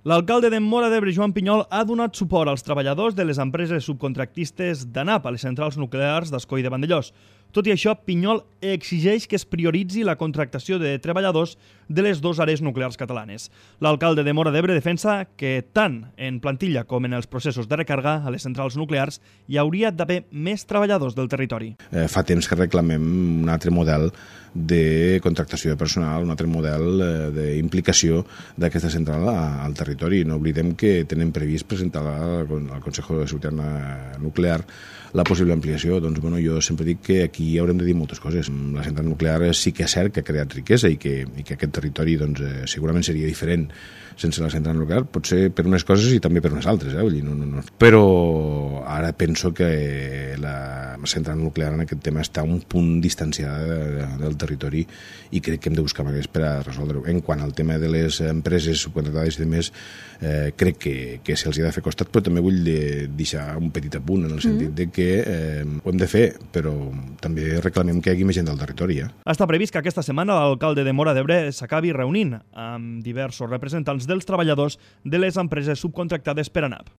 L'alcalde de Móra d'Ebre, Joan Pinyol, ha donat suport als treballadors de les empreses subcontractistes d'ANAP a les centrals nuclears d'Escoi de Vandellòs. Tot i això, Pinyol exigeix que es prioritzi la contractació de treballadors de les dues àrees nuclears catalanes. L'alcalde de Móra d'Ebre defensa que tant en plantilla com en els processos de recarga a les centrals nuclears hi hauria d'haver més treballadors del territori. Fa temps que reclamem un altre model de contractació de personal, un altre model d'implicació d'aquesta central al territori. No oblidem que tenen previst presentar al Consejo de Seguretat Nuclear la possible ampliació. Doncs, jo sempre dic que aquí haurem de dir moltes coses. La central nuclear sí que és cert que ha creat riquesa i que aquest territori segurament seria diferent sense la central nuclear, potser per unes coses i també per unes altres. Però ara penso que la central nuclear en aquest tema està un punt distanciada del territori i crec que hem de buscar maneres per a resoldre-ho. En quant al tema de les empreses subcontractades i demés, crec que se'ls ha de fer costat, però també vull deixar un petit apunt en el sentit de que ho hem de fer, però també reclamem que hi hagi més gent del territori. Està previst que aquesta setmana l'alcalde de Móra d'Ebre s'acabi reunint amb diversos representants dels treballadors de les empreses subcontractades per ANAP.